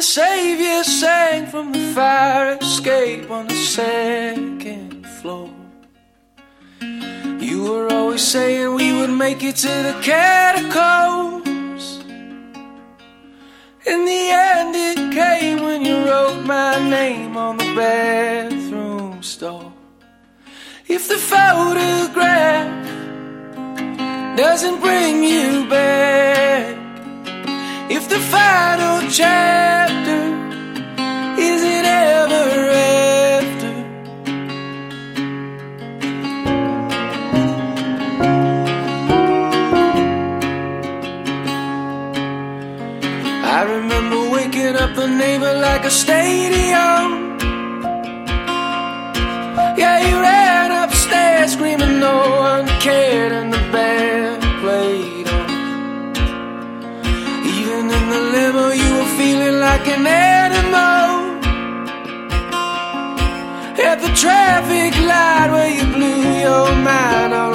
savior sang from the fire escape on the second floor. You were always saying we would make it to the catacombs. In the end it came when you wrote my name on the bathroom stall. If the photograph doesn't bring you back, if the final chapter isn't ever after, I remember waking up the neighbor like a stadium. Yeah, he ran upstairs screaming no one cared, and the band played on. Even in the limo you were feeling like an animal. At the traffic light where you blew your mind on